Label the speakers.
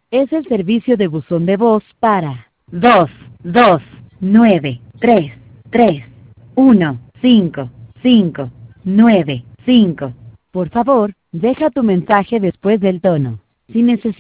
Speaker 1: Es el servicio de buzón de voz para 22933155595. Por favor, deja tu mensaje después del tono. Si necesitas